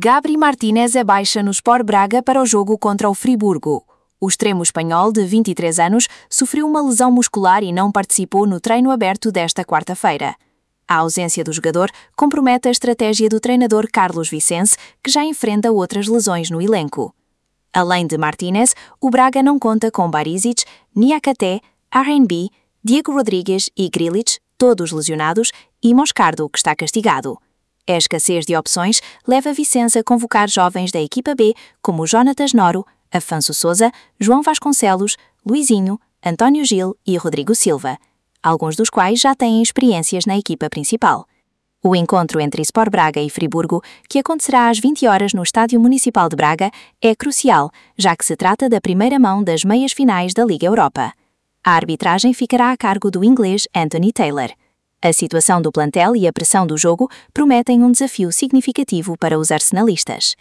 Gabri Martínez é baixa no Sport Braga para o jogo contra o Friburgo. O extremo espanhol, de 23 anos, sofreu uma lesão muscular e não participou no treino aberto desta quarta-feira. A ausência do jogador compromete a estratégia do treinador Carlos Vicente, que já enfrenta outras lesões no elenco. Além de Martínez, o Braga não conta com Barisic, Niakate, RNB, Diego Rodrigues e Grilic, todos lesionados, e Moscardo, que está castigado. A escassez de opções leva Vicente a convocar jovens da equipa B, como Jonatas Noro, Afonso Sousa, João Vasconcelos, Luizinho, António Gil e Rodrigo Silva, alguns dos quais já têm experiências na equipa principal. O encontro entre Sport Braga e Friburgo, que acontecerá às 20 horas no Estádio Municipal de Braga, é crucial, já que se trata da primeira mão das meias-finais da Liga Europa. A arbitragem ficará a cargo do inglês Anthony Taylor. A situação do plantel e a pressão do jogo prometem um desafio significativo para os arsenalistas.